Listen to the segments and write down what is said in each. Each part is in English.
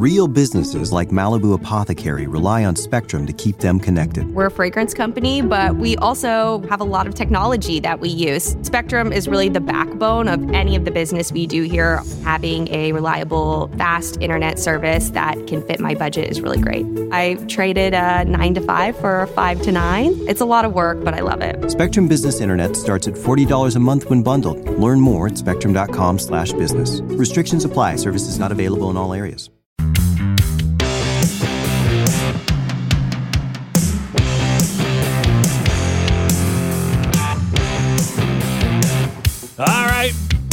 Real businesses like Malibu Apothecary rely on Spectrum to keep them connected. We're a fragrance company, but we also have a lot of technology that we use. Spectrum is really the backbone of any of the business we do here. Having a reliable, fast internet service that can fit my budget is really great. I traded a 9 to 5 for a 5 to 9. It's a lot of work, but I love it. Spectrum Business Internet starts at $40 a month when bundled. Learn more at spectrum.com/business. Restrictions apply. Services not available in all areas. All right,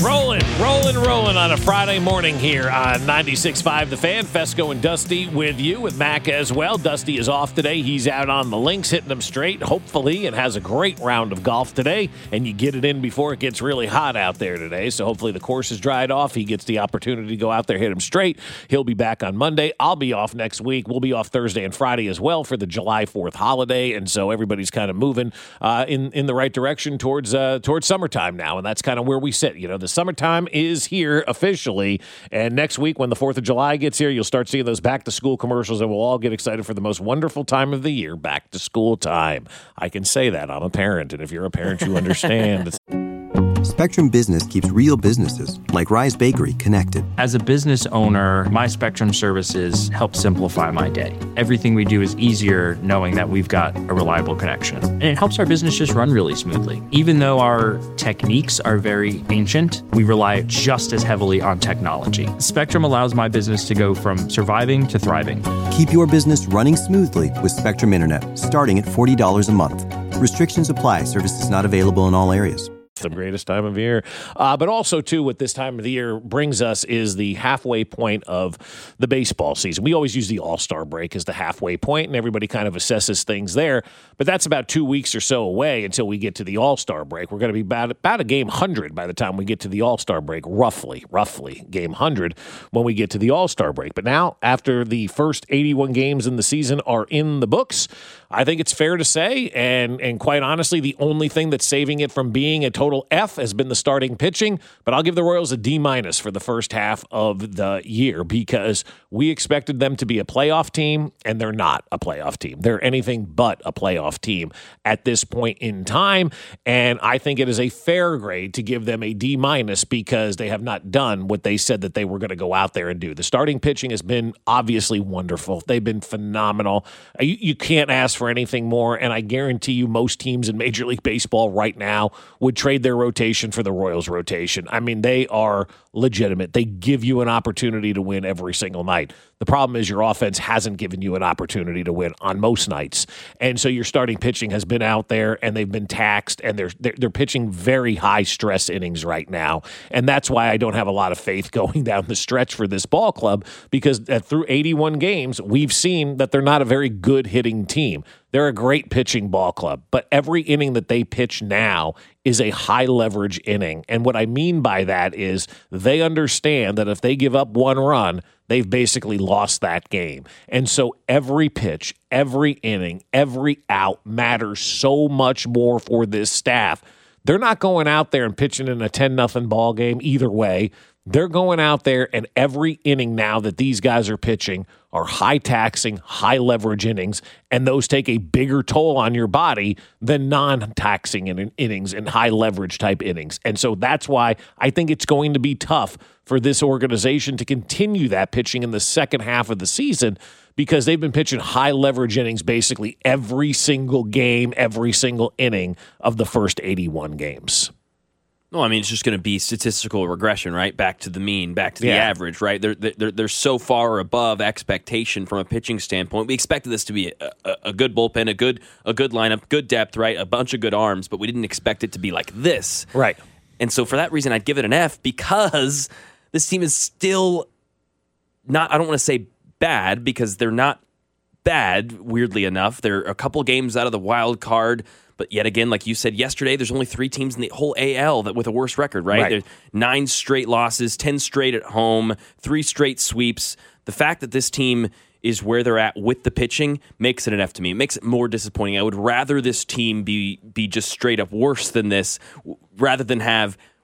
rolling on a Friday morning here on 96.5 The Fan. Fesco and Dusty with you, with Mac as well. Dusty is off today. He's out on the links, hitting them straight, hopefully, and has a great round of golf today. And you get it in before it gets really hot out there today. So hopefully the course is dried off. He gets the opportunity to go out there, hit them straight. He'll be back on Monday. I'll be off next week. We'll be off Thursday and Friday as well for the July 4th holiday. And so everybody's kind of moving in the right direction towards summertime now. And that's kind of where we sit. You know, the summertime is here officially, and next week when the 4th of July gets here, you'll start seeing those back-to-school commercials, and we'll all get excited for the most wonderful time of the year, back-to-school time. I can say that. I'm a parent, and if you're a parent, you understand. Spectrum Business keeps real businesses, like Rise Bakery, connected. As a business owner, my Spectrum services help simplify my day. Everything we do is easier knowing that we've got a reliable connection. And it helps our business just run really smoothly. Even though our techniques are very ancient, we rely just as heavily on technology. Spectrum allows my business to go from surviving to thriving. Keep your business running smoothly with Spectrum Internet, starting at $40 a month. Restrictions apply. Services not available in all areas. The greatest time of year. But also, too, what this time of the year brings us is the halfway point of the baseball season. We always use the All-Star break as the halfway point, and everybody kind of assesses things there. But that's about 2 weeks or so away until we get to the All-Star break. We're going to be about a game 100 by the time we get to the All-Star break, roughly game 100 when we get to the All-Star break. But now, after the first 81 games in the season are in the books, I think it's fair to say, and quite honestly, the only thing that's saving it from being a total F has been the starting pitching, but I'll give the Royals a D- for the first half of the year because we expected them to be a playoff team, and they're not a playoff team. They're anything but a playoff team at this point in time, and I think it is a fair grade to give them a D- because they have not done what they said that they were going to go out there and do. The starting pitching has been obviously wonderful. They've been phenomenal. You can't ask for anything more, and I guarantee you most teams in Major League Baseball right now would trade their rotation for the Royals rotation. I mean, they are legitimate. They give you an opportunity to win every single night. The problem is your offense hasn't given you an opportunity to win on most nights. And so your starting pitching has been out there and they've been taxed, and they're pitching very high stress innings right now. And that's why I don't have a lot of faith going down the stretch for this ball club, because through 81 games, we've seen that they're not a very good hitting team. They're a great pitching ball club, but every inning that they pitch now is a high leverage inning. And what I mean by that is they understand that if they give up one run, they've basically lost that game. And so every pitch, every inning, every out matters so much more for this staff. They're not going out there and pitching in a 10-0 ball game either way. They're going out there, and every inning now that these guys are pitching are high-taxing, high-leverage innings, and those take a bigger toll on your body than non-taxing innings and high-leverage type innings. And so that's why I think it's going to be tough for this organization to continue that pitching in the second half of the season, because they've been pitching high-leverage innings basically every single game, every single inning of the first 81 games. No, I mean, it's just going to be statistical regression, right? Back to the mean, back to the average, right? They're so far above expectation from a pitching standpoint. We expected this to be a good bullpen, a good lineup, good depth, right? A bunch of good arms, but we didn't expect it to be like this. Right. And so for that reason, I'd give it an F, because this team is still not, I don't want to say bad, because they're not bad, weirdly enough. They're a couple games out of the wild card. But yet again, like you said yesterday, there's only 3 teams in the whole AL that with a worse record, right? There's 9 straight losses, 10 straight at home, 3 straight sweeps. The fact that this team is where they're at with the pitching makes it an F to me. It makes it more disappointing. I would rather this team be just straight up worse than this, rather than have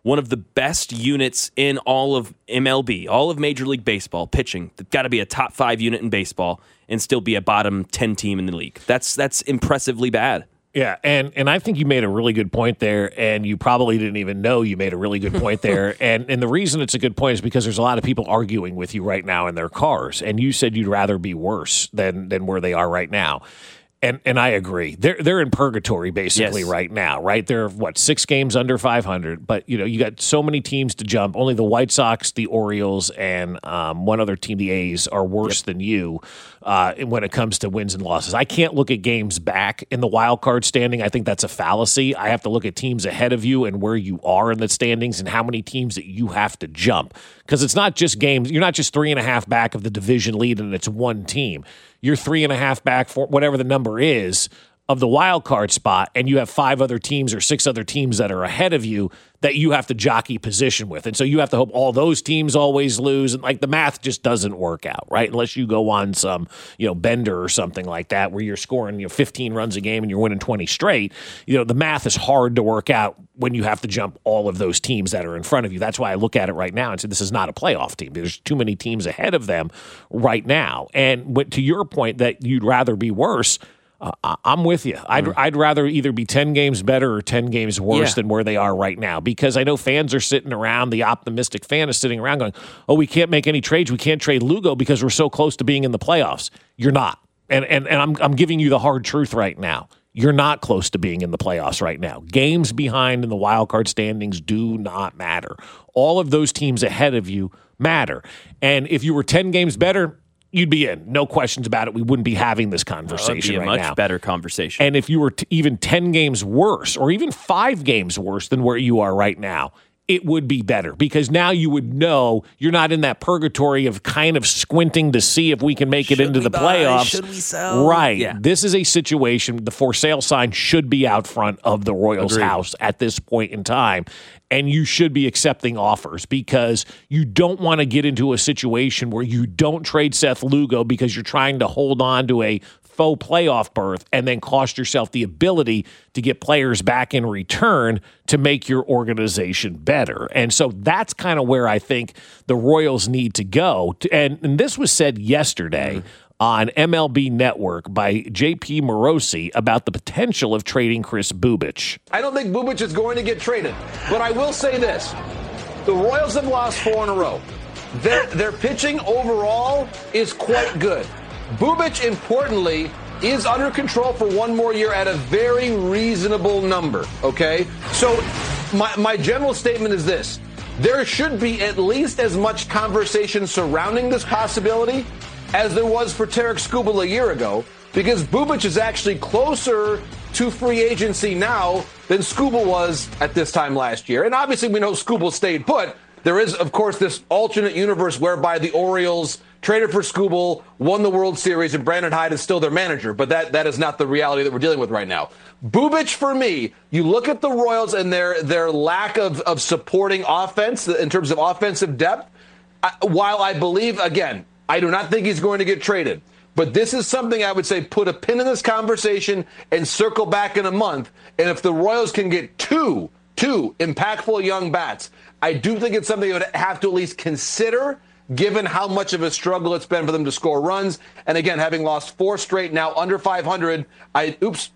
one of the best units in all of MLB, all of Major League Baseball, pitching. They've got to be a top 5 unit in baseball and still be a bottom 10 team in the league. That's impressively bad. Yeah, and I think you made a really good point there, and you probably didn't even know you made a really good point there. And the reason it's a good point is because there's a lot of people arguing with you right now in their cars, and you said you'd rather be worse than where they are right now. And I agree. They're in purgatory basically right now, right? They're 6 games under 500, but you got so many teams to jump. Only the White Sox, the Orioles, and one other team, the A's, are worse than you when it comes to wins and losses. I can't look at games back in the wild card standing. I think that's a fallacy. I have to look at teams ahead of you and where you are in the standings and how many teams that you have to jump. Because it's not just games. You're not just 3.5 back of the division lead and it's one team. You're 3.5 back for whatever the number is of the wild card spot, and you have 5 other teams or 6 other teams that are ahead of you that you have to jockey position with. And so you have to hope all those teams always lose. And the math just doesn't work out, right? Unless you go on some, bender or something like that where you're scoring 15 runs a game and you're winning 20 straight. The math is hard to work out when you have to jump all of those teams that are in front of you. That's why I look at it right now and say this is not a playoff team. There's too many teams ahead of them right now. And to your point that you'd rather be worse, I'm with you. I'd rather either be 10 games better or 10 games worse than where they are right now, because I know fans are sitting around, the optimistic fan is sitting around going, oh, we can't make any trades. We can't trade Lugo because we're so close to being in the playoffs. You're not. And I'm giving you the hard truth right now. You're not close to being in the playoffs right now. Games behind in the wild card standings do not matter. All of those teams ahead of you matter. And if you were 10 games better, you'd be in. No questions about it. We wouldn't be having this conversation right now. It would be a much better conversation. And if you were even 10 games worse or even 5 games worse than where you are right now, it would be better, because now you would know you're not in that purgatory of kind of squinting to see if we can make it into the playoffs. Should we sell? Right. Yeah. This is a situation, the for sale sign should be out front of the Royals' house at this point in time. And you should be accepting offers, because you don't want to get into a situation where you don't trade Seth Lugo because you're trying to hold on to a faux playoff berth and then cost yourself the ability to get players back in return to make your organization better. And so that's kind of where I think the Royals need to go. And this was said yesterday on MLB Network by J.P. Morosi about the potential of trading Kris Bubic. I don't think Bubic is going to get traded, but I will say this. The Royals have lost 4 in a row. Their pitching overall is quite good. Bubic, importantly, is under control for 1 more year at a very reasonable number, okay? So my general statement is this. There should be at least as much conversation surrounding this possibility as there was for Tarik Skubal a year ago, because Bubic is actually closer to free agency now than Skubal was at this time last year. And obviously we know Skubal stayed put. There is, of course, this alternate universe whereby the Orioles traded for Skubal, won the World Series, and Brandon Hyde is still their manager. But that is not the reality that we're dealing with right now. Bubic, for me, you look at the Royals and their lack of supporting offense in terms of offensive depth. While I believe, again, I do not think he's going to get traded. But this is something I would say put a pin in this conversation and circle back in a month. And if the Royals can get two impactful young bats, I do think it's something you would have to at least consider, given how much of a struggle it's been for them to score runs. And again, having lost 4 straight now under 500, that was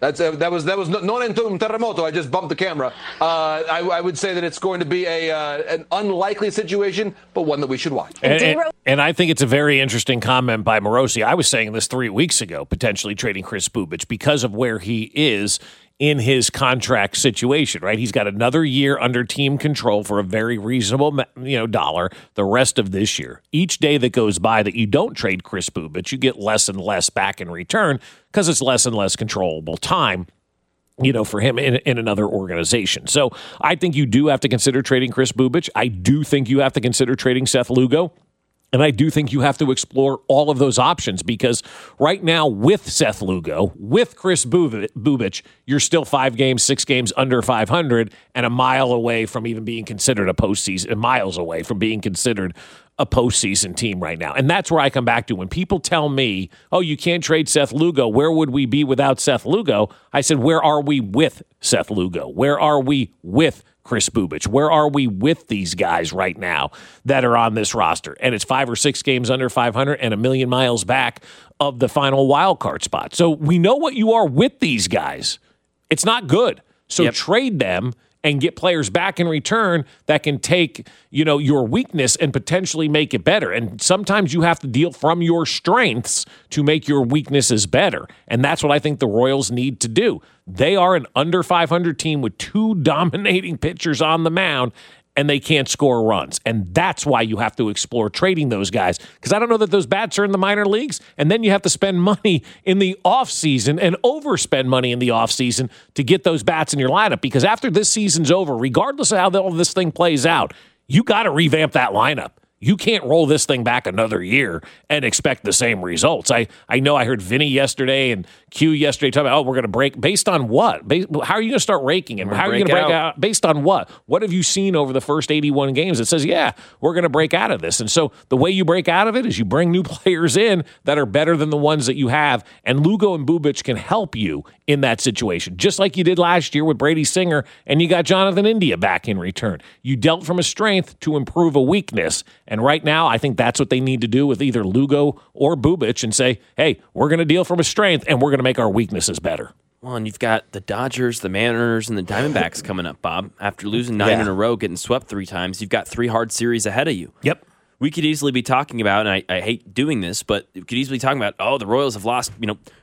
non un terremoto. I just bumped the camera. I would say that it's going to be an unlikely situation, but one that we should watch. And I think it's a very interesting comment by Morosi. I was saying this 3 weeks ago, potentially trading Kris Bubic because of where he is in his contract situation, right? He's got another year under team control for a very reasonable, dollar the rest of this year. Each day that goes by that you don't trade Kris Bubic, you get less and less back in return because it's less and less controllable time, for him in another organization. So I think you do have to consider trading Kris Bubic. I do think you have to consider trading Seth Lugo. And I do think you have to explore all of those options, because right now with Seth Lugo, with Kris Bubic, you're still 5 games, 6 games under 500 and a mile away from even being considered a postseason, miles away from being considered a postseason team right now. And that's where I come back to. When people tell me, oh, you can't trade Seth Lugo, where would we be without Seth Lugo? I said, where are we with Seth Lugo? Where are we with Chris Bubic? Where are we with these guys right now that are on this roster? And it's 5 or 6 games under 500 and a million miles back of the final wild card spot. So we know what you are with these guys. It's not good. So trade them and get players back in return that can take, your weakness and potentially make it better. And sometimes you have to deal from your strengths to make your weaknesses better. And that's what I think the Royals need to do. They are an under 500 team with 2 dominating pitchers on the mound, and they can't score runs. And that's why you have to explore trading those guys, because I don't know that those bats are in the minor leagues. And then you have to spend money in the offseason and overspend money in the offseason to get those bats in your lineup, because after this season's over, regardless of how all this thing plays out, you got to revamp that lineup. You can't roll this thing back another year and expect the same results. I know I heard Vinny yesterday and Q yesterday talking about, we're going to break. Based on what? How are you going to start raking him? How are you going to break out? Based on what? What have you seen over the first 81 games that says, we're going to break out of this? And so the way you break out of it is you bring new players in that are better than the ones that you have, and Lugo and Bubic can help you in that situation, just like you did last year with Brady Singer, and you got Jonathan India back in return. You dealt from a strength to improve a weakness. And right now, I think that's what they need to do with either Lugo or Bubic and say, hey, we're going to deal from a strength and we're going to make our weaknesses better. Well, and you've got the Dodgers, the Mariners, and the Diamondbacks coming up, Bob. After losing 9 in a row, getting swept 3 times, you've got 3 hard series ahead of you. Yep. We could easily be talking about, and I hate doing this, but we could easily be talking about, the Royals have lost,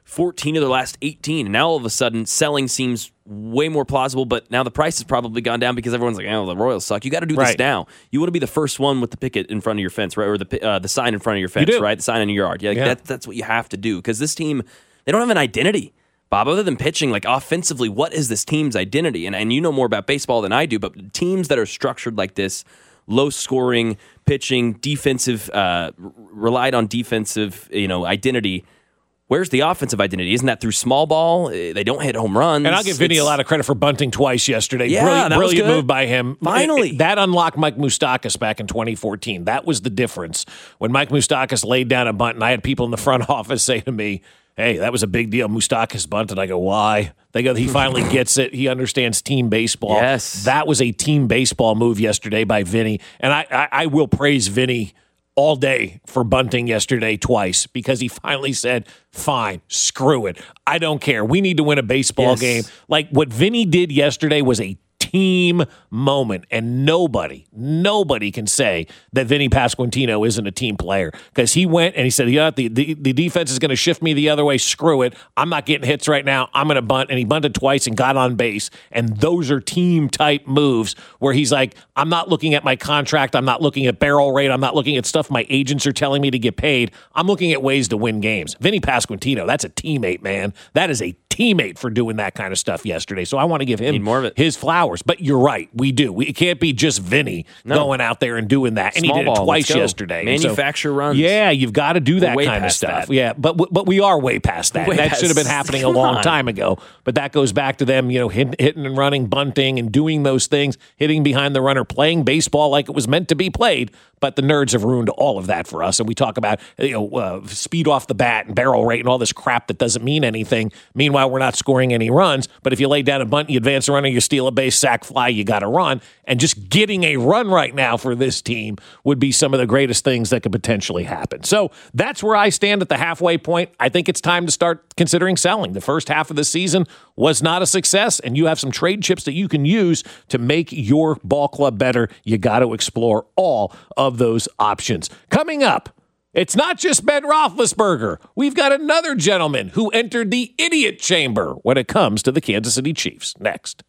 14 of their last 18, and now all of a sudden selling seems way more plausible, but now the price has probably gone down because everyone's like, the Royals suck. You got to do this now. You want to be the first one with the picket in front of your fence, right? Or the sign in front of your fence, right? The sign in your yard. That's what you have to do, because this team, they don't have an identity. Bob, other than pitching, like offensively, what is this team's identity? And you know more about baseball than I do, but teams that are structured like this, low scoring, pitching, defensive, relied on defensive, identity. Where's the offensive identity? Isn't that through small ball? They don't hit home runs. And I'll give Vinny a lot of credit for bunting twice yesterday. Yeah, brilliant move by him. Finally. That unlocked Mike Moustakas back in 2014. That was the difference. When Mike Moustakas laid down a bunt, and I had people in the front office say to me, hey, that was a big deal. Moustakas bunted. I go, why? They go, he finally gets it. He understands team baseball. Yes. That was a team baseball move yesterday by Vinny. And I will praise Vinny all day for bunting yesterday twice, because he finally said, fine, screw it. I don't care. We need to win a baseball game. Like what Vinny did yesterday was a team moment, and nobody can say that Vinny Pasquantino isn't a team player, because he went and he said, the defense is going to shift me the other way. Screw it. I'm not getting hits right now. I'm going to bunt. And he bunted twice and got on base. And those are team type moves where he's like, I'm not looking at my contract. I'm not looking at barrel rate. I'm not looking at stuff my agents are telling me to get paid. I'm looking at ways to win games. Vinny Pasquantino, that's a teammate, man. That is a teammate for doing that kind of stuff yesterday. So I want to give him more of it. His flowers. But you're right, we do. It can't be just Vinny going out there and doing that. And Small he did it ball, twice yesterday. Manufacture runs. Yeah, you've got to do that kind of stuff. That. Yeah, but we are way past that. That should have been happening a long time ago. But that goes back to them, hitting and running, bunting, and doing those things, hitting behind the runner, playing baseball like it was meant to be played. But the nerds have ruined all of that for us. And we talk about speed off the bat and barrel rate and all this crap that doesn't mean anything. Meanwhile, we're not scoring any runs. But if you lay down a bunt, you advance a runner, you steal a base, sack fly, you got to run. And just getting a run right now for this team would be some of the greatest things that could potentially happen. So that's where I stand at the halfway point. I think it's time to start considering selling. The first half of the season was not a success, and you have some trade chips that you can use to make your ball club better. You got to explore all of those options. Coming up, it's not just Ben Roethlisberger. We've got another gentleman who entered the idiot chamber when it comes to the Kansas City Chiefs. Next.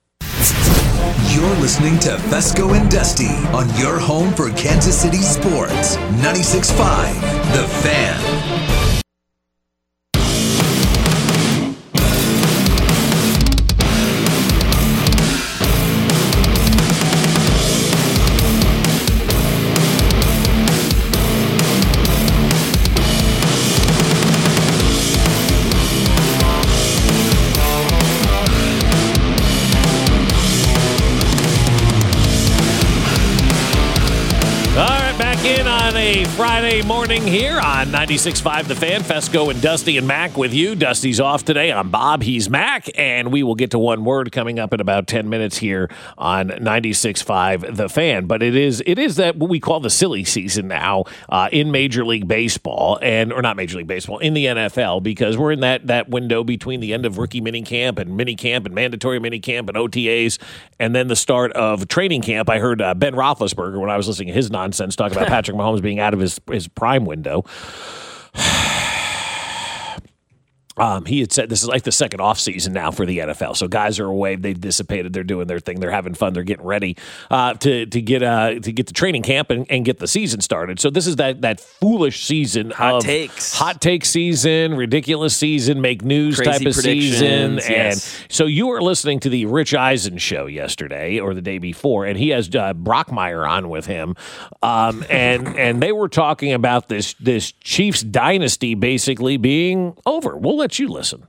You're listening to Fesco and Dusty on your home for Kansas City sports. 96.5, The Fan. a Friday morning here on 96.5 The Fan. Fesco and Dusty and Mac with you. Dusty's off today. I'm Bob. He's Mac. And we will get to one word coming up in about 10 minutes here on 96.5 The Fan. But it is that what we call the silly season now in Major League Baseball, or not Major League Baseball, in the NFL, because we're in that window between the end of rookie minicamp and mandatory minicamp and OTAs, and then the start of training camp. I heard Ben Roethlisberger, when I was listening to his nonsense, talk about Patrick Mahomes being out of his prime window. He had said this is like the second off season now for the NFL. So guys are away. They've dissipated. They're doing their thing. They're having fun. They're getting ready to get to training camp and get the season started. So this is that foolish season. Hot take season, ridiculous season, make news crazy type of season. Yes. And so you were listening to the Rich Eisen show yesterday or the day before, and he has Brockmeyer on with him. And they were talking about this Chiefs dynasty basically being over. We'll let you listen.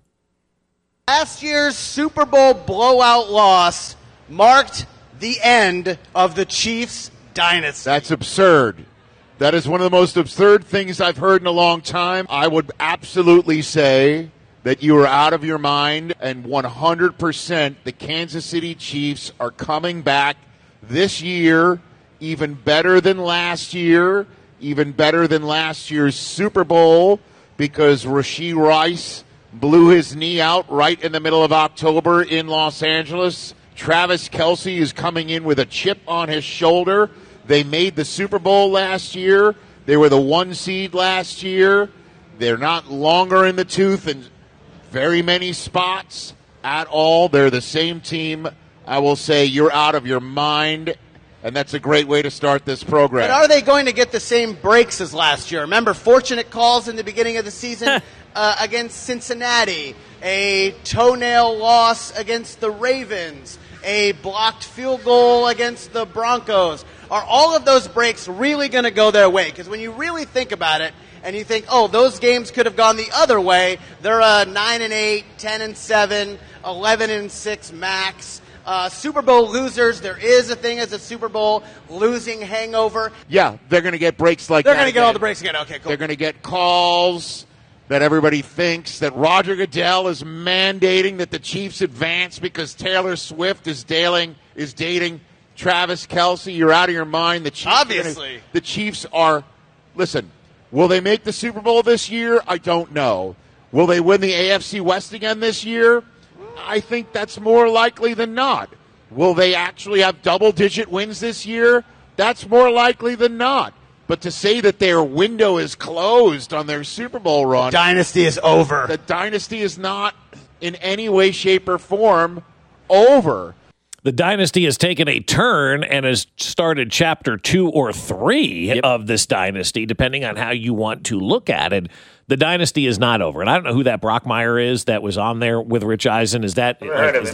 Last year's Super Bowl blowout loss marked the end of the Chiefs dynasty. That's absurd. That is one of the most absurd things I've heard in a long time. I would absolutely say that you are out of your mind, and 100% the Kansas City Chiefs are coming back this year even better than last year, even better than last year's Super Bowl, because Rashee Rice blew his knee out right in the middle of October in Los Angeles. Travis Kelce is coming in with a chip on his shoulder. They made the Super Bowl last year. They were the 1 seed last year. They're not longer in the tooth in very many spots at all. They're the same team. I will say you're out of your mind, and that's a great way to start this program. But are they going to get the same breaks as last year? Remember fortunate calls in the beginning of the season against Cincinnati, a toenail loss against the Ravens, a blocked field goal against the Broncos. Are all of those breaks really going to go their way? Because when you really think about it, and you think, oh, those games could have gone the other way, they're 9-8, 10-7, 11-6 max. Super Bowl losers, there is a thing as a Super Bowl losing hangover. Yeah, they're going to get breaks like they're that. They're going to get all the breaks again. Okay, cool. They're going to get calls that everybody thinks that Roger Goodell is mandating that the Chiefs advance because Taylor Swift is dating Travis Kelce. You're out of your mind. The Chiefs, obviously. The Chiefs are, listen, will they make the Super Bowl this year? I don't know. Will they win the AFC West again this year? I think that's more likely than not. Will they actually have double-digit wins this year? That's more likely than not. But to say that their window is closed on their Super Bowl run. The dynasty is over. The dynasty is not in any way, shape, or form over. The dynasty has taken a turn and has started chapter 2 or 3 of this dynasty, depending on how you want to look at it. The dynasty is not over, and I don't know who that Brockmeyer is that was on there with Rich Eisen. Is that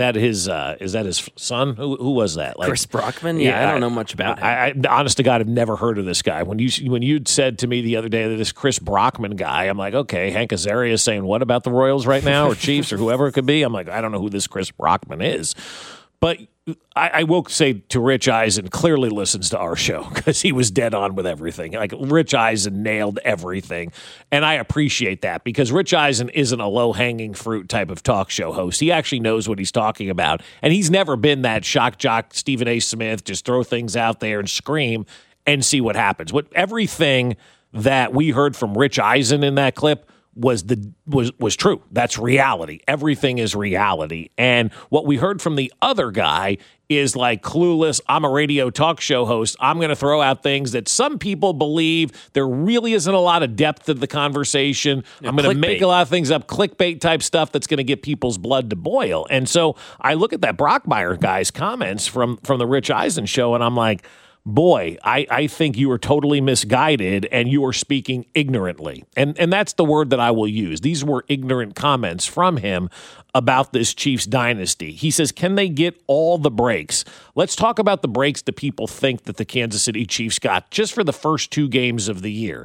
his son? Who was that? Chris Brockman? Yeah, I don't know much about him. I honest to God, have never heard of this guy. When you'd said to me the other day that this Chris Brockman guy, I'm like, okay, Hank Azaria is saying what about the Royals right now, or Chiefs, or whoever it could be? I'm like, I don't know who this Chris Brockman is, but I will say to Rich Eisen, clearly listens to our show because he was dead on with everything. Like, Rich Eisen nailed everything. And I appreciate that because Rich Eisen isn't a low-hanging fruit type of talk show host. He actually knows what he's talking about. And he's never been that shock jock Stephen A. Smith, just throw things out there and scream and see what happens. Everything that we heard from Rich Eisen in that clip was true. That's reality. Everything is reality. And what we heard from the other guy is like clueless, I'm a radio talk show host. I'm going to throw out things that some people believe. There really isn't a lot of depth to the conversation. I'm going to make a lot of things up, clickbait type stuff that's going to get people's blood to boil. And so I look at that Brockmeyer guy's comments from the Rich Eisen show, and I'm like, boy, I think you are totally misguided and you are speaking ignorantly. And that's the word that I will use. These were ignorant comments from him about this Chiefs dynasty. He says, can they get all the breaks? Let's talk about the breaks that people think that the Kansas City Chiefs got just for the first 2 games of the year.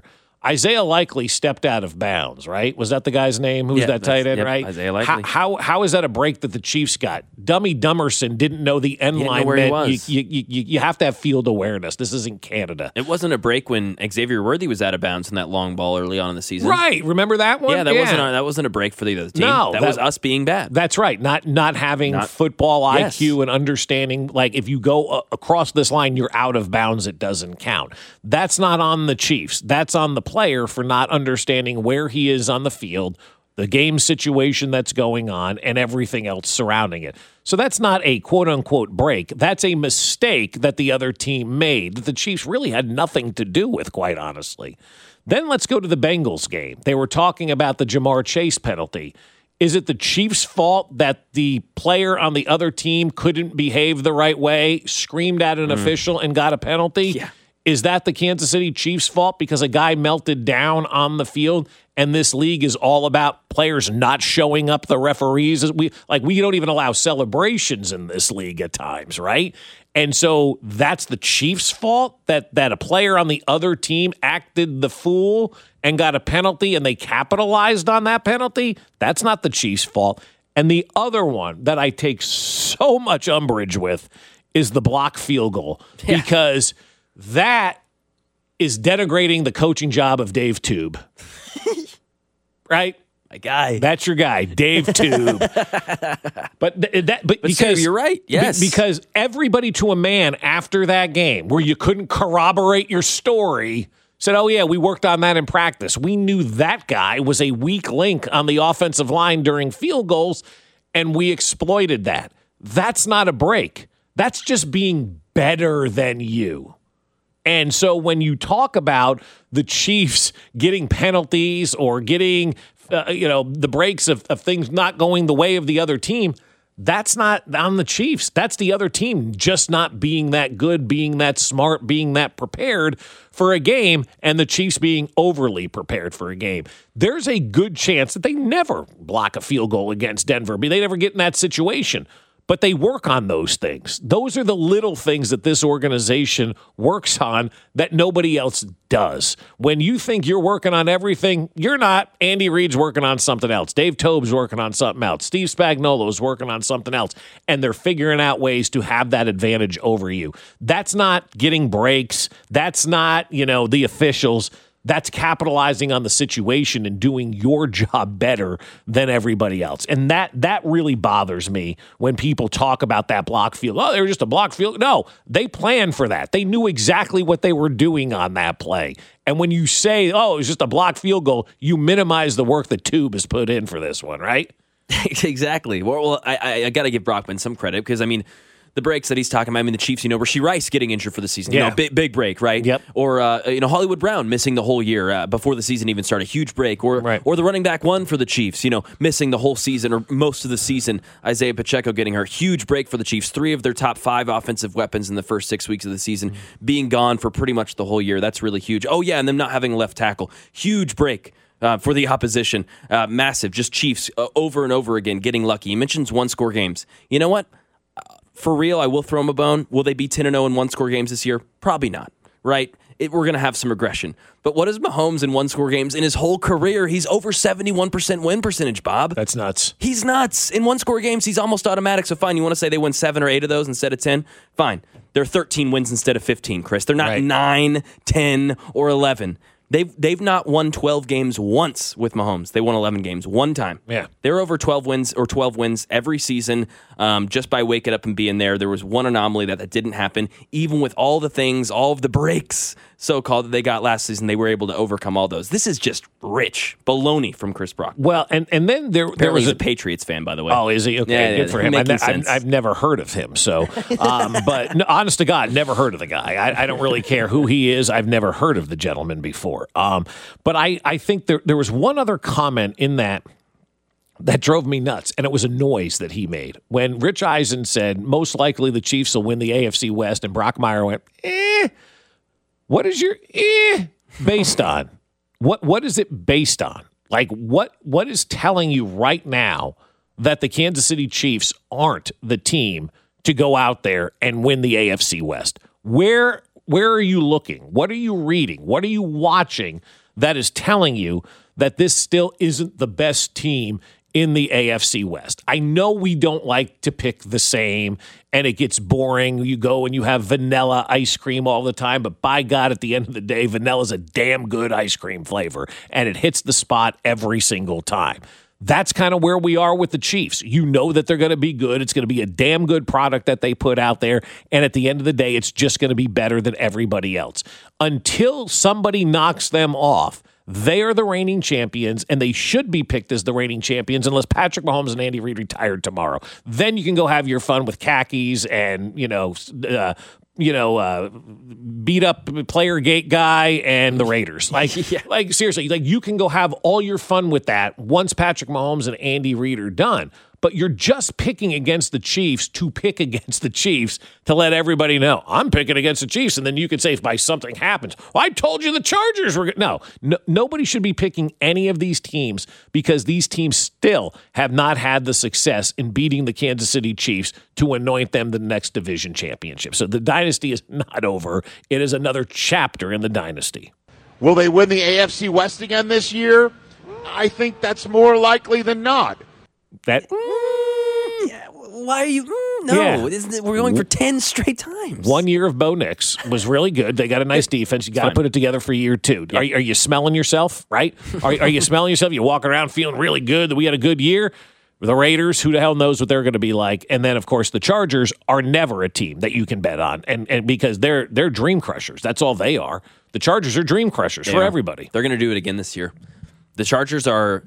Isaiah Likely stepped out of bounds, right? Was that the guy's name? Who's that tight end, right? Isaiah Likely. How is that a break that the Chiefs got? Dummy Dummerson didn't know the end line where he was. You have to have field awareness. This isn't Canada. It wasn't a break when Xavier Worthy was out of bounds in that long ball early on in the season. Right. Remember that one? Yeah, that wasn't a break for the other team. No, that was us being bad. That's right. Not having football IQ and understanding, like if you go across this line, you're out of bounds, it doesn't count. That's not on the Chiefs. That's on the player for not understanding where he is on the field, the game situation that's going on, and everything else surrounding it. So that's not a quote-unquote break. That's a mistake that the other team made that the Chiefs really had nothing to do with, quite honestly. Then let's go to the Bengals game. They were talking about the Jamar Chase penalty. Is it the Chiefs' fault that the player on the other team couldn't behave the right way, screamed at an official, and got a penalty? Yeah. Is that the Kansas City Chiefs' fault because a guy melted down on the field and this league is all about players not showing up the referees? We don't even allow celebrations in this league at times, right? And so that's the Chiefs' fault that a player on the other team acted the fool and got a penalty and they capitalized on that penalty? That's not the Chiefs' fault. And the other one that I take so much umbrage with is the block field goal because that is denigrating the coaching job of Dave Tube. Right? My guy. That's your guy, Dave Tube. But because Steve, you're right. Yes. Because everybody to a man after that game where you couldn't corroborate your story said, oh, yeah, we worked on that in practice. We knew that guy was a weak link on the offensive line during field goals, and we exploited that. That's not a break. That's just being better than you. And so when you talk about the Chiefs getting penalties or getting, the breaks of things not going the way of the other team, that's not on the Chiefs. That's the other team just not being that good, being that smart, being that prepared for a game, and the Chiefs being overly prepared for a game. There's a good chance that they never block a field goal against Denver. They never get in that situation. But they work on those things. Those are the little things that this organization works on that nobody else does. When you think you're working on everything, you're not. Andy Reid's working on something else. Dave Tobe's working on something else. Steve Spagnuolo's working on something else. And they're figuring out ways to have that advantage over you. That's not getting breaks. That's not, the officials. That's capitalizing on the situation and doing your job better than everybody else. And that really bothers me when people talk about that block field. Oh, they were just a block field. No, they planned for that. They knew exactly what they were doing on that play. And when you say, oh, it was just a block field goal, you minimize the work that Tube has put in for this one, right? Exactly. Well, I got to give Brockman some credit because, the breaks that he's talking about, the Chiefs, Rasheed Rice getting injured for the season. Yeah. Big break, right? Yep. Or, Hollywood Brown missing the whole year before the season even started. Huge break. Or the running back one for the Chiefs, missing the whole season or most of the season. Isaiah Pacheco getting her huge break for the Chiefs. 3 of their top 5 offensive weapons in the first 6 weeks of the season being gone for pretty much the whole year. That's really huge. Oh, yeah, and them not having a left tackle. Huge break. For the opposition. Massive. Just Chiefs over and over again getting lucky. He mentions one-score games. You know what? For real, I will throw them a bone. Will they be 10-0 in one-score games this year? Probably not, right? We're going to have some regression. But what is Mahomes in one-score games in his whole career? He's over 71% win percentage, Bob. That's nuts. He's nuts. In one-score games, he's almost automatic. So fine, you want to say they win 7 or 8 of those instead of 10? Fine. They're 13 wins instead of 15, Chris. They're not 9, 10, or 11. They've not won 12 games once with Mahomes. They won 11 games one time. Yeah. They're over 12 wins every season just by waking up and being there. There was one anomaly that didn't happen. Even with all the things, all of the breaks, so-called, that they got last season, they were able to overcome all those. This is just rich baloney from Chris Brock. Well, and then there was a Patriots fan, by the way. Oh, is he? Okay, good for him. I've never heard of him, so. But no, honest to God, never heard of the guy. I don't really care who he is. I've never heard of the gentleman before. But I think there was one other comment in that drove me nuts, and it was a noise that he made. When Rich Eisen said, most likely the Chiefs will win the AFC West, and Brock Meyer went, what is your based on? What is it based on? Like, what is telling you right now that the Kansas City Chiefs aren't the team to go out there and win the AFC West? Where are you looking? What are you reading? What are you watching that is telling you that this still isn't the best team in the AFC West. I know we don't like to pick the same, and it gets boring. You go and you have vanilla ice cream all the time, but by God, at the end of the day, vanilla is a damn good ice cream flavor, and it hits the spot every single time. That's kind of where we are with the Chiefs. You know that they're going to be good. It's going to be a damn good product that they put out there. And at the end of the day, it's just going to be better than everybody else. Until somebody knocks them off, they are the reigning champions, and they should be picked as the reigning champions unless Patrick Mahomes and Andy Reid retired tomorrow. Then you can go have your fun with khakis and, beat up player gate guy and the Raiders. Like seriously, like you can go have all your fun with that once Patrick Mahomes and Andy Reid are done. But you're just picking against the Chiefs to pick against the Chiefs to let everybody know, I'm picking against the Chiefs. And then you could say, if by something happens, well, I told you the Chargers were good. No, nobody should be picking any of these teams because these teams still have not had the success in beating the Kansas City Chiefs to anoint them the next division championship. So the dynasty is not over. It is another chapter in the dynasty. Will they win the AFC West again this year? I think that's more likely than not. That why are you? No, we're going for 10 straight times. 1 year of Bo Nix was really good. They got a nice defense. You got to put it together for year two. Yep. Are you smelling yourself, right? Are you smelling yourself? You walk around feeling really good that we had a good year. The Raiders, who the hell knows what they're going to be like? And then, of course, the Chargers are never a team that you can bet on, and because they're dream crushers. That's all they are. The Chargers are dream crushers for everybody. They're going to do it again this year. The Chargers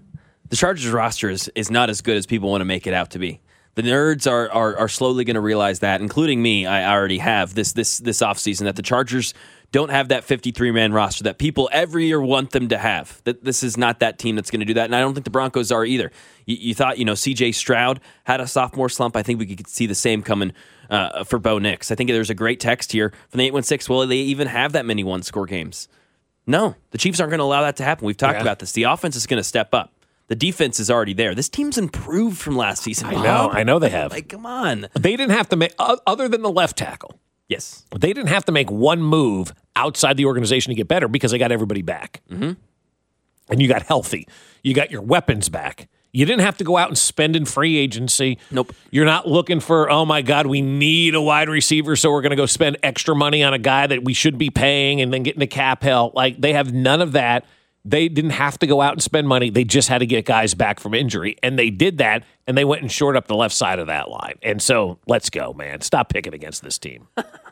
roster is not as good as people want to make it out to be. The nerds are slowly going to realize that, including me. I already have this offseason that the Chargers don't have that 53-man roster that people every year want them to have. That this is not that team that's going to do that, and I don't think the Broncos are either. You thought, C.J. Stroud had a sophomore slump. I think we could see the same coming for Bo Nix. I think there's a great text here from the 816. Will they even have that many one-score games? No, the Chiefs aren't going to allow that to happen. We've talked about this. The offense is going to step up. The defense is already there. This team's improved from last season. I know they have. Like, come on. They didn't have to make, other than the left tackle. Yes. They didn't have to make one move outside the organization to get better because they got everybody back. Mm-hmm. And you got healthy. You got your weapons back. You didn't have to go out and spend in free agency. Nope. You're not looking for, oh my God, we need a wide receiver, so we're going to go spend extra money on a guy that we should be paying and then get into cap hell. Like, they have none of that. They didn't have to go out and spend money. They just had to get guys back from injury. And they did that, and they went and shored up the left side of that line. And so, let's go, man. Stop picking against this team.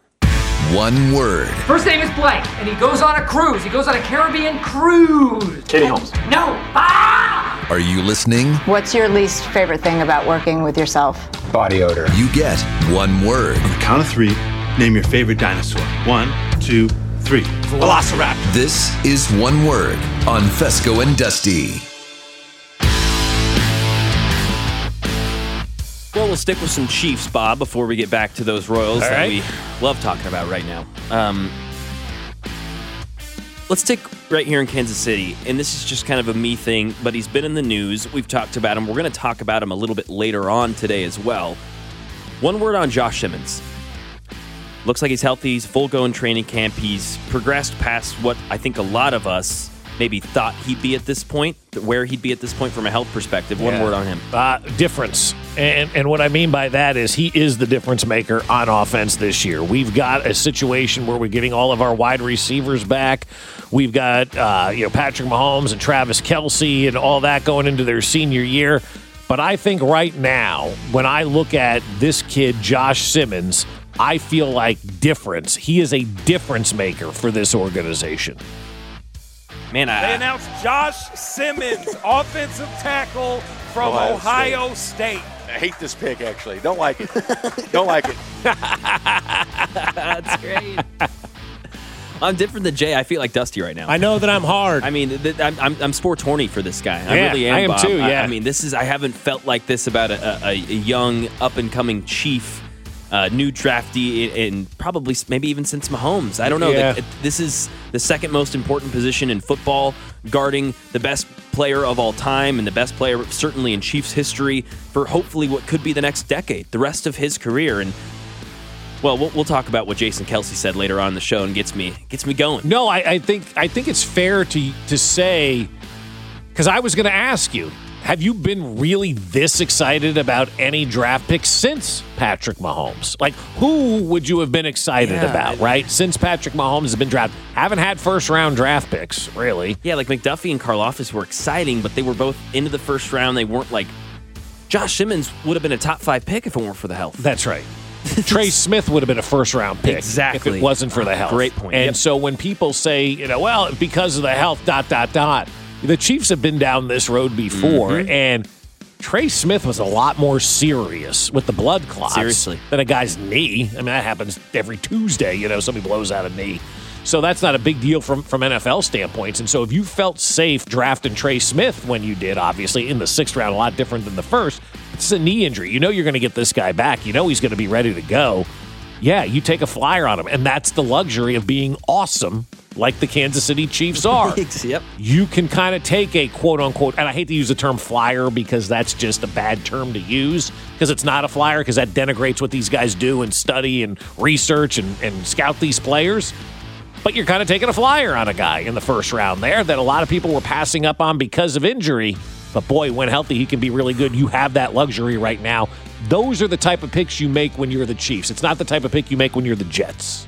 One word. First name is Blake, and he goes on a cruise. He goes on a Caribbean cruise. Katie Holmes. No. Ah! Are you listening? What's your least favorite thing about working with yourself? Body odor. You get one word. On the count of three, name your favorite dinosaur. 1, 2, 3. Velociraptor. This is One Word on Fesco and Dusty. Well, we'll stick with some Chiefs, Bob, before we get back to those Royals that we love talking about right now. Let's stick right here in Kansas City, and this is just kind of a me thing, but he's been in the news. We've talked about him. We're going to talk about him a little bit later on today as well. One word on Josh Simmons. Looks like he's healthy. He's full-go in training camp. He's progressed past what I think a lot of us maybe thought he'd be at this point, where he'd be at this point from a health perspective. One word on him. Difference. And what I mean by that is he is the difference maker on offense this year. We've got a situation where we're getting all of our wide receivers back. We've got Patrick Mahomes and Travis Kelce and all that going into their senior year. But I think right now, when I look at this kid, Josh Simmons, I feel like difference. He is a difference maker for this organization. Man, they announced Josh Simmons, offensive tackle from Ohio State. I hate this pick, actually. Don't like it. Don't like it. That's great. I'm different than Jay. I feel like Dusty right now. I know that I'm hard. I mean, I'm sports horny for this guy. I really am, I am Bob. too, yeah. I mean, I haven't felt like this about a young, up-and-coming Chief. New draftee in probably maybe even since Mahomes. I don't know. Yeah. This is the second most important position in football, guarding the best player of all time and the best player certainly in Chiefs history for hopefully what could be the next decade, the rest of his career. And Well, we'll talk about what Jason Kelce said later on in the show and gets me going. No, I think it's fair to say, because I was going to ask you, have you been really this excited about any draft pick since Patrick Mahomes? Like, who would you have been excited about, right? Since Patrick Mahomes has been drafted. Haven't had first-round draft picks, really. Yeah, like McDuffie and Karlaftis were exciting, but they were both into the first round. They weren't like... Josh Simmons would have been a top 5 pick if it weren't for the health. That's right. Trey Smith would have been a first-round pick if it wasn't for the health. Great point. And so when people say, well, because of the health, ... The Chiefs have been down this road before, and Trey Smith was a lot more serious with the blood clots than a guy's knee. I mean, that happens every Tuesday, somebody blows out a knee. So that's not a big deal from NFL standpoints. And so if you felt safe drafting Trey Smith when you did, obviously, in the 6th round, a lot different than the first, it's a knee injury. You're going to get this guy back. He's going to be ready to go. Yeah, you take a flyer on him, and that's the luxury of being awesome like the Kansas City Chiefs are. Yep. You can kind of take a quote-unquote, and I hate to use the term flyer because that's just a bad term to use because it's not a flyer because that denigrates what these guys do and study and research and scout these players. But you're kind of taking a flyer on a guy in the first round there that a lot of people were passing up on because of injury. But boy, when healthy, he can be really good. You have that luxury right now. Those are the type of picks you make when you're the Chiefs. It's not the type of pick you make when you're the Jets.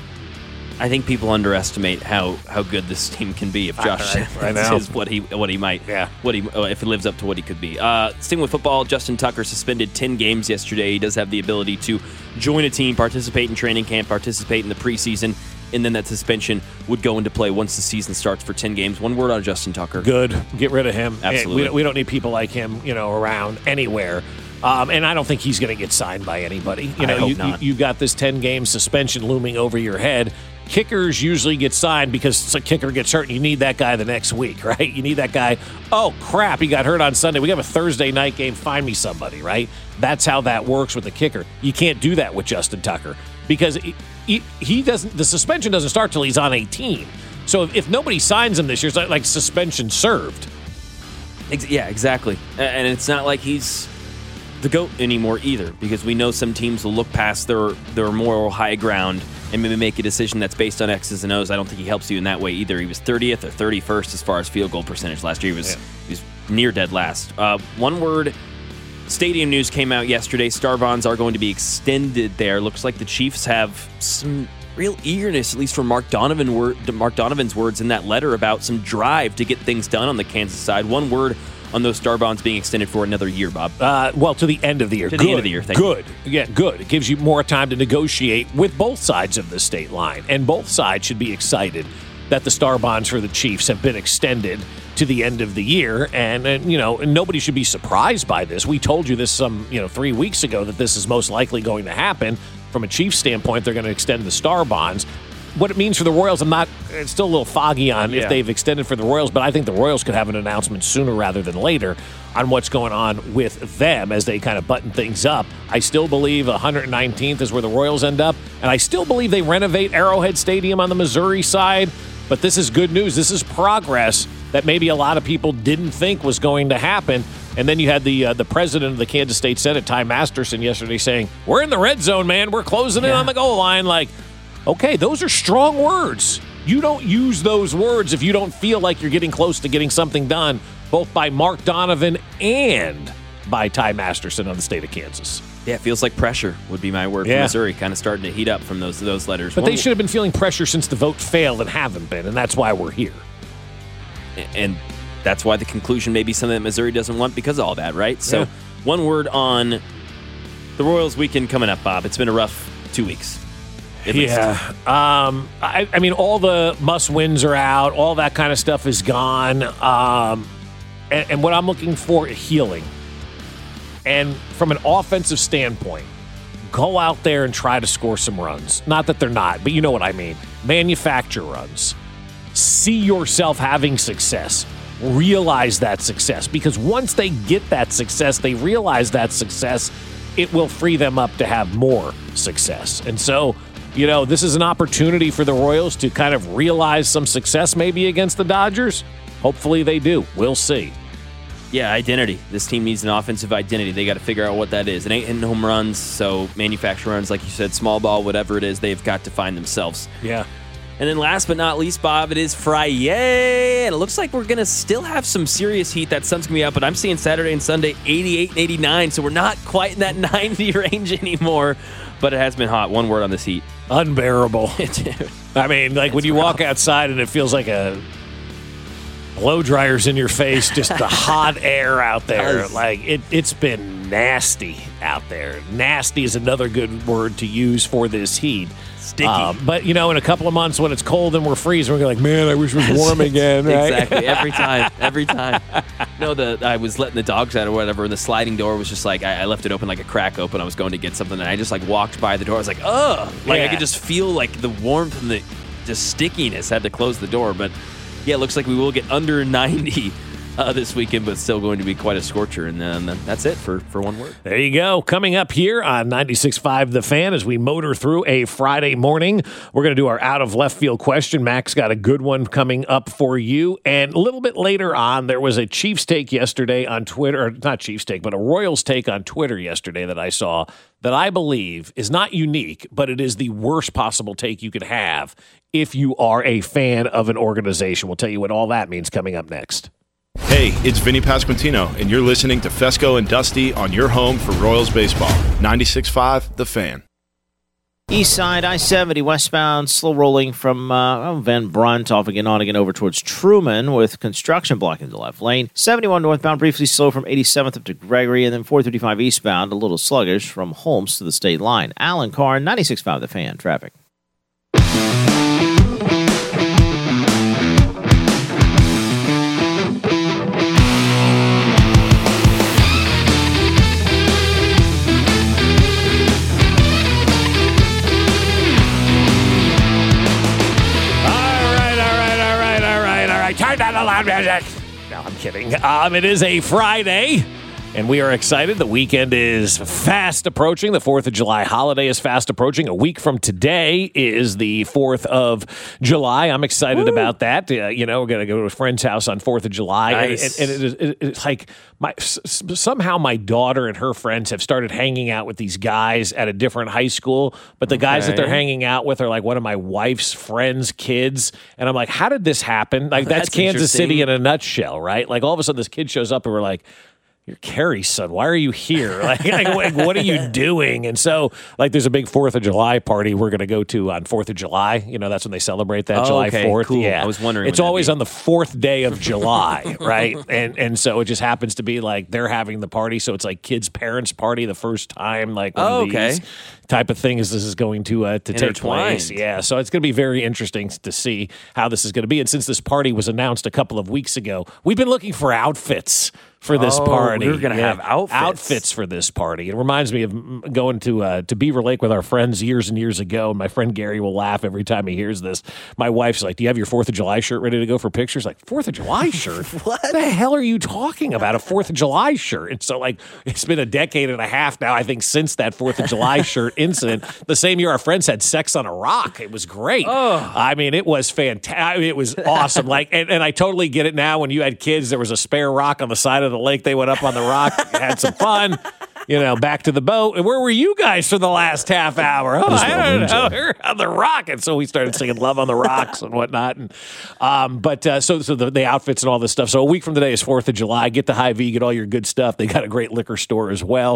I think people underestimate how good this team can be if Josh is what he might. Yeah. If he lives up to what he could be. Sticking with football, Justin Tucker suspended 10 games yesterday. He does have the ability to join a team, participate in training camp, participate in the preseason, and then that suspension would go into play once the season starts for 10 games. One word on Justin Tucker. Good. Get rid of him. Absolutely. We don't need people like him, around anywhere. And I don't think he's going to get signed by anybody. I hope not. You got this 10-game suspension looming over your head. Kickers usually get signed because a kicker gets hurt and you need that guy the next week, right? You need that guy. Oh, crap, he got hurt on Sunday. We have a Thursday night game. Find me somebody, right? That's how that works with the kicker. You can't do that with Justin Tucker because he doesn't. The suspension doesn't start till he's on 18. So if nobody signs him this year, it's like suspension served. Yeah, exactly. And it's not like he's the GOAT anymore either, because we know some teams will look past their moral high ground and maybe make a decision that's based on X's and O's. I don't think he helps you in that way either. He was 30th or 31st as far as field goal percentage last year. He was near dead last. One word, stadium news came out yesterday. Star bonds are going to be extended there. Looks like the Chiefs have some real eagerness, at least from Mark Donovan's words in that letter, about some drive to get things done on the Kansas side. One word on those star bonds being extended for another year, Bob. Well, to the end of the year. To the end of the year, thank you. Good. Yeah, good. It gives you more time to negotiate with both sides of the state line. And both sides should be excited that the star bonds for the Chiefs have been extended to the end of the year. And nobody should be surprised by this. We told you this 3 weeks ago that this is most likely going to happen. From a Chiefs standpoint, they're going to extend the star bonds. What it means for the Royals, it's still a little foggy on if they've extended for the Royals, but I think the Royals could have an announcement sooner rather than later on what's going on with them as they kind of button things up. I still believe 119th is where the Royals end up, and I still believe they renovate Arrowhead Stadium on the Missouri side, but this is good news. This is progress that maybe a lot of people didn't think was going to happen. And then you had the president of the Kansas State Senate, Ty Masterson, yesterday saying, we're in the red zone, man. We're closing in on the goal line. Like, okay, those are strong words. You don't use those words if you don't feel like you're getting close to getting something done, both by Mark Donovan and by Ty Masterson of the state of Kansas. Yeah, it feels like pressure would be my word for Missouri, kind of starting to heat up from those letters. But they should have been feeling pressure since the vote failed and haven't been, and that's why we're here. And that's why the conclusion may be something that Missouri doesn't want because of all that, right? So one word on the Royals weekend coming up, Bob. It's been a rough 2 weeks. I mean, all the must-wins are out. All that kind of stuff is gone. And what I'm looking for is healing. And from an offensive standpoint, go out there and try to score some runs. Not that they're not, but you know what I mean. Manufacture runs. See yourself having success. Realize that success. Because once they get that success, they realize that success, it will free them up to have more success. And so, this is an opportunity for the Royals to kind of realize some success maybe against the Dodgers. Hopefully they do. We'll see. Yeah, identity. This team needs an offensive identity. They got to figure out what that is. It ain't hitting home runs, so manufacture runs, like you said, small ball, whatever it is, they've got to find themselves. Yeah. And then last but not least, Bob, it is Friday, and it looks like we're going to still have some serious heat. That sun's going to be out, but I'm seeing Saturday and Sunday 88 and 89, so we're not quite in that 90 range anymore, but it has been hot. One word on this heat. Unbearable. I mean, like when you walk outside and it feels like a blow dryer's in your face, just the hot air out there. Like it's been nasty out there. Nasty is another good word to use for this heat. Sticky. But, in a couple of months when it's cold and we're freezing, we're going like, man, I wish it was warm again. Right? Exactly. Every time. I was letting the dogs out or whatever, and the sliding door was just like, I left it open like a crack open. I was going to get something, and I just like walked by the door. I was like, ugh. Like I could just feel like the warmth and the just stickiness. Had to close the door. But, yeah, it looks like we will get under 90 this weekend, but still going to be quite a scorcher. And then that's it for one word. There you go. Coming up here on 96.5 The Fan as we motor through a Friday morning, we're going to do our out of left field question. Max got a good one coming up for you. And a little bit later on, there was a Chiefs take yesterday on Twitter, or not Chiefs take, but a Royals take on Twitter yesterday that I saw that I believe is not unique, but it is the worst possible take you could have if you are a fan of an organization. We'll tell you what all that means coming up next. Hey, it's Vinny Pasquantino, and you're listening to Fesco and Dusty on your home for Royals baseball. 96.5 The Fan. East side, I-70 westbound, slow rolling from Van Brunt off again on again over towards Truman with construction blocking the left lane. 71 northbound, briefly slow from 87th up to Gregory, and then 435 eastbound, a little sluggish from Holmes to the state line. Alan Carr, 96.5 The Fan, traffic. Turn down the loud music. No, I'm kidding. It is a Friday, and we are excited. The weekend is fast approaching. The 4th of July holiday is fast approaching. A week from today is the 4th of July. I'm excited about that. We're going to go to a friend's house on 4th of July. Nice. And it's like somehow my daughter and her friends have started hanging out with these guys at a different high school, but the guys that they're hanging out with are like one of my wife's friends' kids. And I'm like, how did this happen? Like, that's Kansas City in a nutshell, right? Like, all of a sudden this kid shows up and we're like, you're Carrie's son. Why are you here? Like, what are you doing? And so, there's a big 4th of July party we're going to go to on 4th of July. That's when they celebrate that, July 4th. Cool. Yeah. I was wondering. It's always on the 4th day of July, right? And so it just happens to be like they're having the party. So it's like kids' parents' party the first time, like one of these type of things this is going to take place. Yeah. So it's going to be very interesting to see how this is going to be. And since this party was announced a couple of weeks ago, we've been looking for outfits for this party. We're going to have outfits for this party. It reminds me of going to Beaver Lake with our friends years and years ago. My friend Gary will laugh every time he hears this. My wife's like, do you have your 4th of July shirt ready to go for pictures? Like, 4th of July shirt? What the hell are you talking about, a 4th of July shirt? And so, it's been a decade and a half now, I think, since that 4th of July shirt incident. The same year our friends had sex on a rock. It was great. I mean, it was fantastic. It was awesome. And I totally get it now. When you had kids, there was a spare rock on the side of the lake. They went up on the rock, had some fun, back to the boat. And where were you guys for the last half hour? Oh, I don't know. We're on the rock. And so we started singing Love on the Rocks and whatnot. And so the outfits and all this stuff. So a week from today is 4th of July. Get to Hy-Vee, get all your good stuff. They got a great liquor store as well.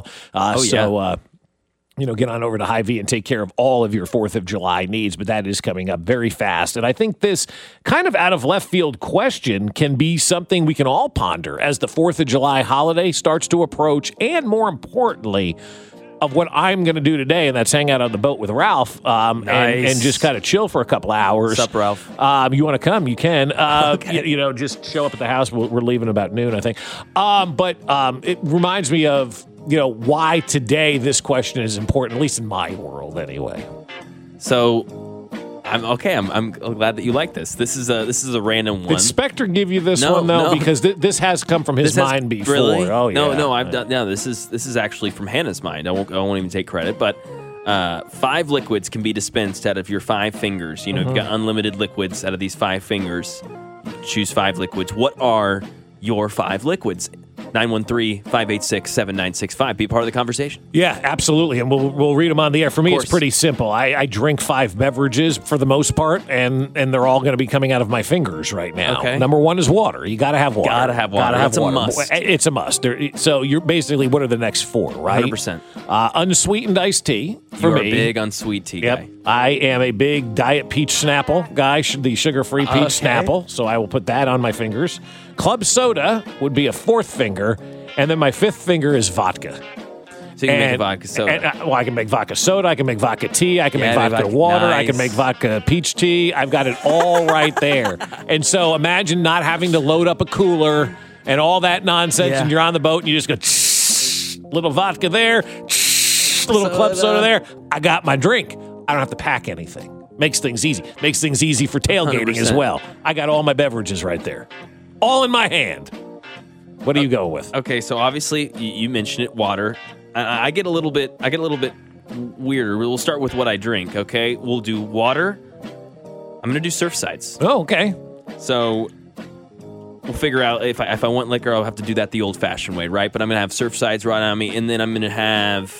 Get on over to Hy-Vee and take care of all of your 4th of July needs, but that is coming up very fast. And I think this kind of out of left field question can be something we can all ponder as the 4th of July holiday starts to approach, and more importantly, of what I'm going to do today, and that's hang out on the boat with Ralph and just kind of chill for a couple of hours. What's up, Ralph? You want to come? You can. Just show up at the house. We're leaving about noon, I think. But it reminds me of why today this question is important, at least in my world anyway. So I'm okay. I'm glad that you like this. This is a random one. Did Spectre give you this one though? No. Because this has come from his mind before. Really? Oh yeah. No, I've done. No, this is actually from Hannah's mind. I won't even take credit, but 5 liquids can be dispensed out of your 5 fingers. You've got unlimited liquids out of these 5 fingers. Choose 5 liquids. What are your 5 liquids? 913-586-7965. Be a part of the conversation. Yeah, absolutely. And we'll read them on the air. For me, it's pretty simple. I drink 5 beverages for the most part, and they're all going to be coming out of my fingers right now. Okay. Number 1 is water. You got to have water. Gotta have water. That's a must. It's a must. So you're basically, what are the next 4, right? 100%. Unsweetened iced tea for me. You're a big unsweet tea guy. I am a big Diet Peach Snapple guy, the sugar-free peach Snapple, so I will put that on my fingers. Club soda would be a 4th finger, and then my 5th finger is vodka. So you can make a vodka soda. I can make vodka soda, I can make vodka tea, I can make vodka water, I can make vodka peach tea. I've got it all right there. And so imagine not having to load up a cooler and all that nonsense, and you're on the boat and you just go, little vodka there, little club soda there. I got my drink. I don't have to pack anything. Makes things easy. Makes things easy for tailgating 100%. as well. I got all my beverages right there. All in my hand. What do you go with? Okay, so obviously you mentioned it, water. I get a little bit weirder. We'll start with what I drink, okay? We'll do water. I'm going to do Surfsides. Oh, okay. So we'll figure out if I want liquor, I'll have to do that the old-fashioned way, right? But I'm going to have Surfsides right on me, and then I'm going to have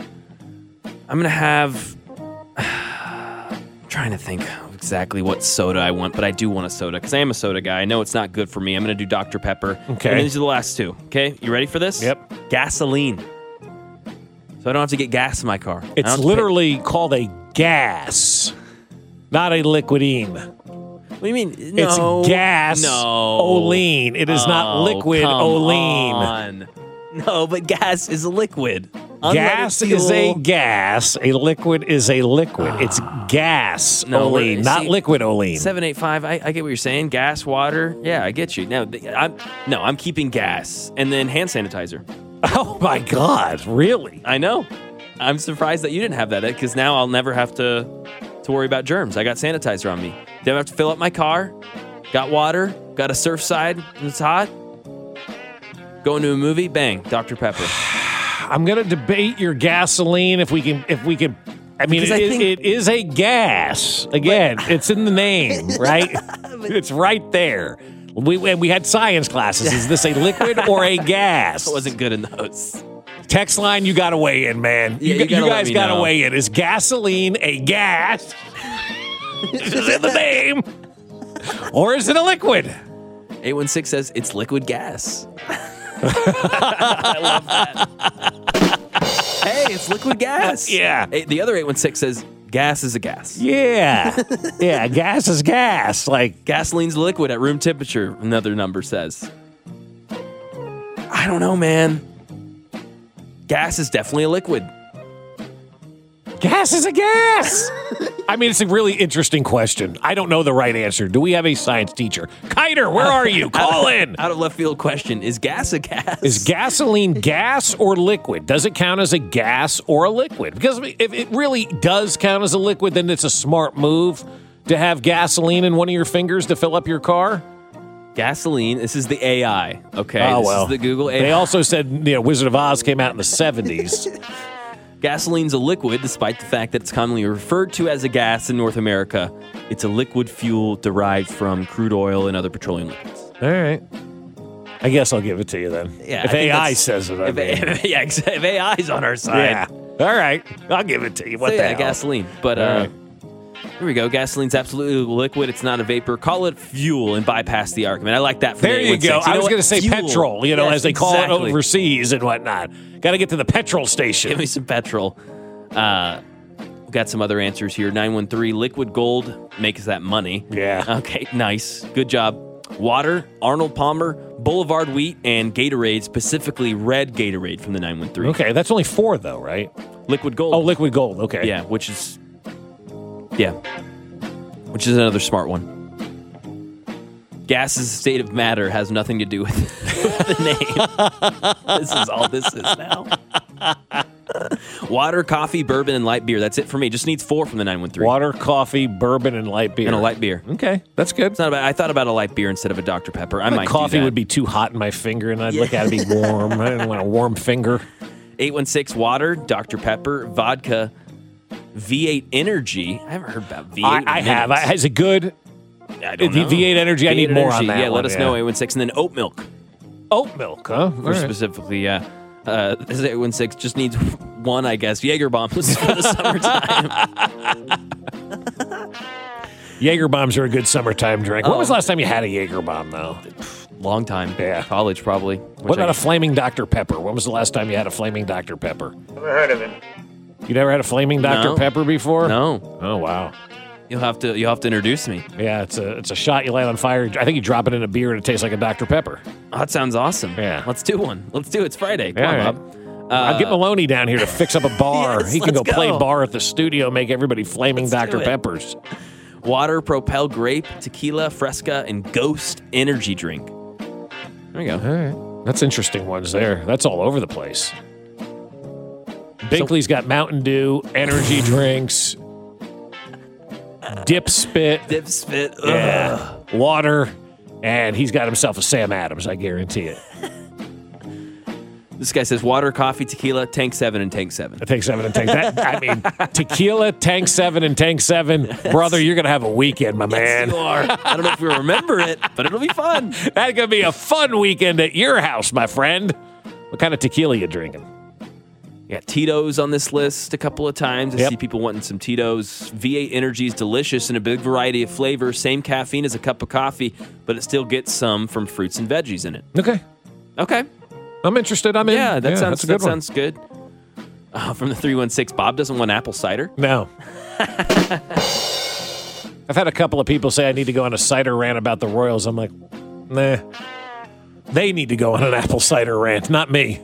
I'm trying to think of exactly what soda I want, but I do want a soda because I am a soda guy. I know it's not good for me. I'm going to do Dr. Pepper. Okay. And these are the last 2. Okay, you ready for this? Yep. Gasoline. So I don't have to get gas in my car. It's literally called a gas, not a liquidine. What do you mean? No. It's gas. No. Olean. It is not liquid Olean. On. No, but gas is a liquid. Gas is a gas. A liquid is a liquid. It's gas Olean, not liquid Olean. 785. I get what you're saying. Gas, water. Yeah, I get you. Now, I'm keeping gas and then hand sanitizer. Oh my God! Really? I know. I'm surprised that you didn't have that because now I'll never have to worry about germs. I got sanitizer on me. Don't have to fill up my car. Got water. Got a Surfside. And it's hot. Going to a movie. Bang. Dr. Pepper. I'm gonna debate your gasoline if we can. I mean, it is a gas. Again, it's in the name, right? It's right there. We had science classes. Is this a liquid or a gas? I wasn't good in those. Text line, you got to weigh in, man. Yeah, you guys got to weigh in. Is gasoline a gas? Is it in the name? Or is it a liquid? 816 says it's liquid gas. I love that. Hey, it's liquid gas. Yeah. Hey, the other 816 says gas is a gas. Yeah. Yeah, gas is gas. Like gasoline's liquid at room temperature, another number says. I don't know, man. Gas is definitely a liquid. Gas is a gas. I mean, it's a really interesting question. I don't know the right answer. Do we have a science teacher? Kiter, where are you? Call in. Out of left field question. Is gas a gas? Is gasoline gas or liquid? Does it count as a gas or a liquid? Because if it really does count as a liquid, then it's a smart move to have gasoline in one of your fingers to fill up your car. Gasoline. This is the AI. Okay. Oh, this is the Google AI. They also said, Wizard of Oz came out in the 70s. Gasoline's a liquid, despite the fact that it's commonly referred to as a gas in North America. It's a liquid fuel derived from crude oil and other petroleum liquids. All right. I guess I'll give it to you then. Yeah, if AI says it, if AI's on our side. Yeah. All right. I'll give it to you. What the hell? Gasoline. But here we go. Gasoline's absolutely liquid. It's not a vapor. Call it fuel and bypass the argument. I like that. There you go. I was going to say fuel. petrol, Yes, as they call it exactly. overseas and whatnot. Got to get to the petrol station. Give me some petrol. We got some other answers here. 913, liquid gold makes that money. Yeah. Okay, nice. Good job. Water, Arnold Palmer, Boulevard Wheat, and Gatorade, specifically red Gatorade from the 913. Okay, that's only 4, though, right? Liquid gold. Oh, liquid gold. Okay. Yeah, which is another smart one. Gas is a state of matter, has nothing to do with the name. This is all this is now. Water, coffee, bourbon, and light beer. That's it for me. Just needs 4 from the 913. Water, coffee, bourbon, and light beer. And a light beer. Okay, that's good. It's not bad. I thought about a light beer instead of a Dr. Pepper. I might coffee do that. would be too hot in my finger, and I'd look at it be warm. I didn't want a warm finger. 816 water, Dr. Pepper, vodka, V8 Energy. I haven't heard about V8. I have. Is it good? I don't know. V8 Energy. I need more on that. Yeah, one, let us know. 816, and then oat milk. Oat milk, huh? For specifically, yeah. This 816 just needs one, I guess. Jaeger bombs for the summertime. Jaeger bombs are a good summertime drink. When was the last time you had a Jaeger bomb, though? Long time. Yeah. College, probably. What about a Flaming Dr. Pepper? When was the last time you had a Flaming Dr. Pepper? Never heard of it. You never had a Flaming Dr. Pepper before? No. Oh, wow. You'll have to introduce me. Yeah, it's a shot you light on fire. I think you drop it in a beer and it tastes like a Dr. Pepper. Oh, that sounds awesome. Yeah. Let's do one. Let's do it. It's Friday. Come on, Bob. I'll get Maloney down here to fix up a bar. Yes, He can let's go play go. bar at the studio, make everybody Flaming Let's do Dr. it. Peppers. Water, Propel Grape, Tequila, Fresca, and Ghost Energy Drink. There you go. All right. That's interesting ones there. That's all over the place. Binkley's got Mountain Dew, energy drinks, Dip Spit. Yeah. Water. And he's got himself a Sam Adams, I guarantee it. This guy says water, coffee, tequila, Tank 7, and Tank 7. Tank 7 and Tank. Tequila, Tank 7, and Tank 7. Brother, you're going to have a weekend, my man. You are. I don't know if we remember it, but it'll be fun. That's going to be a fun weekend at your house, my friend. What kind of tequila you drinking? Yeah, Tito's on this list a couple of times. I see people wanting some Tito's. V8 Energy is delicious in a big variety of flavors. Same caffeine as a cup of coffee, but it still gets some from fruits and veggies in it. Okay. I'm interested. I'm in. Yeah, that that's a good one. sounds good. From the 316, Bob doesn't want apple cider. No. I've had a couple of people say I need to go on a cider rant about the Royals. I'm like, nah. They need to go on an apple cider rant, not me.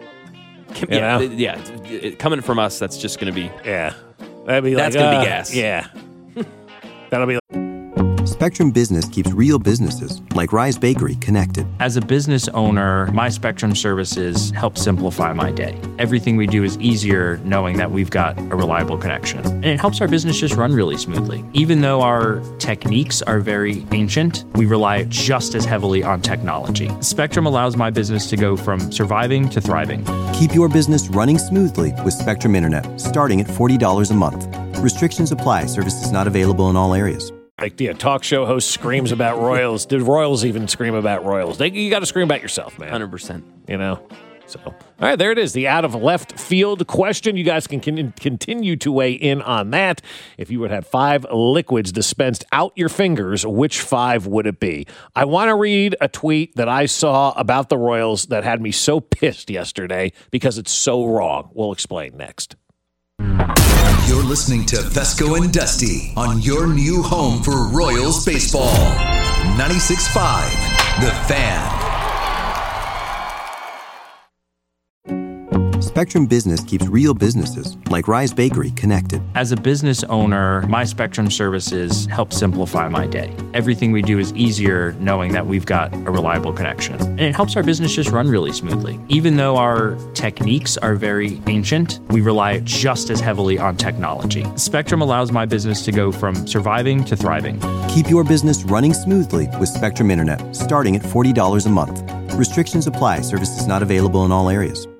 Coming from us, that's just going to be... Yeah. That'd be that's going to be gas. Yeah. That'll be Spectrum Business keeps real businesses, like Rise Bakery, connected. As a business owner, my Spectrum services help simplify my day. Everything we do is easier knowing that we've got a reliable connection. And it helps our business just run really smoothly. Even though our techniques are very ancient, we rely just as heavily on technology. Spectrum allows my business to go from surviving to thriving. Keep your business running smoothly with Spectrum Internet, starting at $40 a month. Restrictions apply. Services not available in all areas. like a talk show host screams about Royals. Did Royals even scream about Royals? You got to scream about yourself, man. 100%. You know? So, all right, there it is. The out of left field question. You guys can continue to weigh in on that. If you would have 5 liquids dispensed out your fingers, which 5 would it be? I want to read a tweet that I saw about the Royals that had me so pissed yesterday because it's so wrong. We'll explain next. You're listening to Fesco and Dusty on your new home for Royals baseball. 96.5, The Fan. Spectrum Business keeps real businesses, like Rise Bakery, connected. As a business owner, my Spectrum services help simplify my day. Everything we do is easier knowing that we've got a reliable connection. And it helps our business just run really smoothly. Even though our techniques are very ancient, we rely just as heavily on technology. Spectrum allows my business to go from surviving to thriving. Keep your business running smoothly with Spectrum Internet, starting at $40 a month. Restrictions apply. Services not available in all areas.